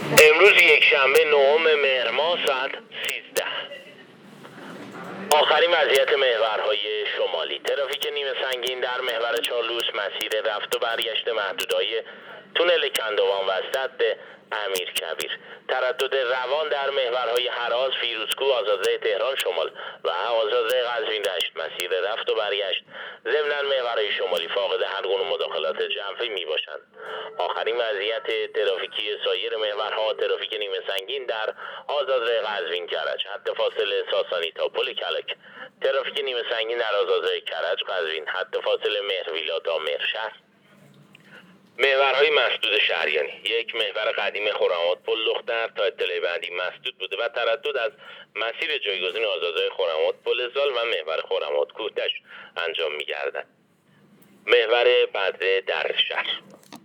امروز یک شنبه 9 مهر ماه ساعت 13. آخرین وضعیت محورهای شمالی. ترافیک نیمه سنگین در محور چارلوس مسیر رفت و برگشت محدودای تونل کندوان وسط به امیرکبیر. تردد روان در محورهای هراز، فیروزکوه، آزادراه تهران شمال و آزادراه قزوین دشت مسیر رفت و برگشت ضمن محورهای شمالی فاقد هر گونه مداخلات جنفی می باشند. آخرین وضعیت ترافیکی سایر محورها: ترافیک نیمه سنگین در آزادراه قزوین کرج حد فاصله ساسانی تا پل کلک. ترافیک نیمه سنگین در آزادراه کرج قزوین حد فاصله مهرویلا تا مهرشهر. محورهای مسدود شهریانی: یک محور قدیم خرم‌آباد پل لختر تا اطلاع بعدی مسدود بوده و تردد از مسیر جایگزین آزادراه خرم‌آباد پل زال و محور خرم‌آباد کوه‌دشت انجام می‌گردد. محور بدره در شهر.